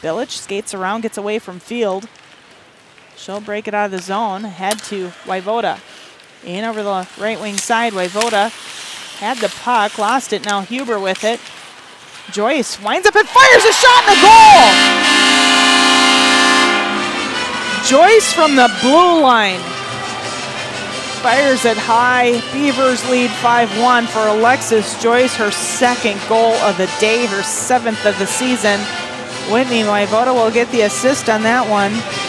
Bilic skates around, gets away from Field. She'll break it out of the zone. Head to Wayvoda. In over the right wing side. Wayvoda had the puck, lost it. Now Huber with it. Joyce winds up and fires a shot in the goal. Joyce from the blue line fires it high. Beavers lead 5-1 for Alexis Joyce, her second goal of the day, her 7th of the season. Whitney Wayvoda will get the assist on that one.